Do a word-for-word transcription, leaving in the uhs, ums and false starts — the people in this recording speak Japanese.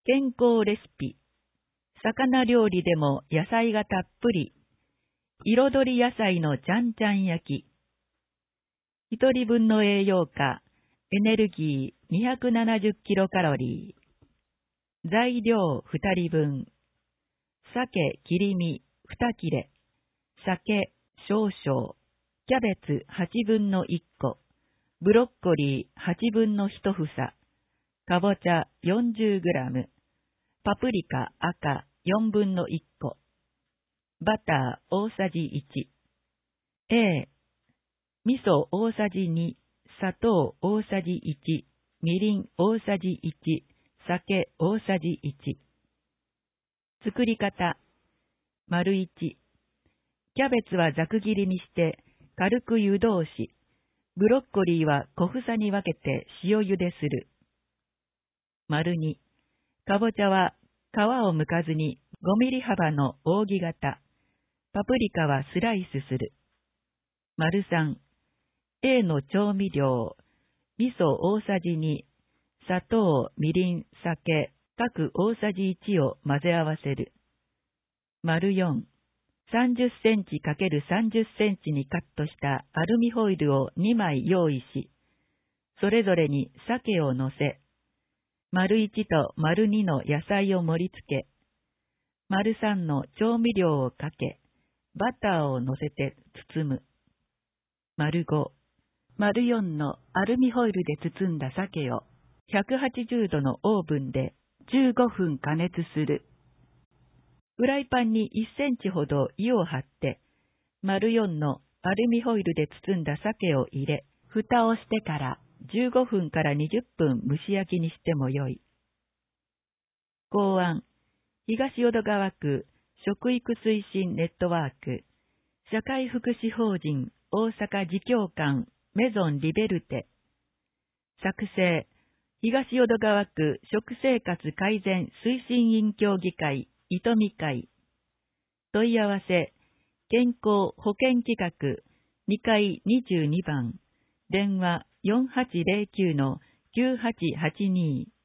健康レシピ。魚料理でも野菜がたっぷり。彩り野菜のちゃんちゃん焼き。一人分の栄養価、エネルギーにひゃくななじゅっキロカロリー。材料ふたりぶん。鮭切り身に切れ。酒少々。キャベツはちぶんのいっこ。ブロッコリーはちぶんのいちふさ。かぼちゃ よんじゅうグラム。パプリカ赤よんぶんのいっこ。バター大さじいち。A、味噌大さじに、砂糖大さじいち、みりん大さじいち、酒大さじいち。作り方。丸いち。キャベツはざく切りにして軽く湯通し、ブロッコリーは小房に分けて塩茹でする。丸に。かぼちゃは皮を剥かずにごミリ幅の扇形。パプリカはスライスする。丸さん。A の調味料。味噌大さじに、砂糖、みりん、酒、各大さじいちを混ぜ合わせる。丸よん。さんじゅっセンチかけるさんじゅっセンチにカットしたアルミホイルをにまい用意し、それぞれに鮭を乗せ、丸いちと丸にの野菜を盛り付け、丸さんの調味料をかけ、バターを乗せて包む。丸ご、丸よんのアルミホイルで包んだ鮭をひゃくはちじゅうどのオーブンでじゅうごふん加熱する。フライパンにいっセンチほど湯を張って、丸よんのアルミホイルで包んだ鮭を入れ、蓋をしてからじゅうごふんからにじゅっぷん蒸し焼きにしてもよい。考案、東淀川区食育推進ネットワーク、社会福祉法人大阪自協館メゾンリベルテ。作成、東淀川区食生活改善推進委員協議会糸見会。問い合わせ、健康保険企画にかいにじゅうにばん、電話 よんはちゼロきゅうのきゅうはちはちに。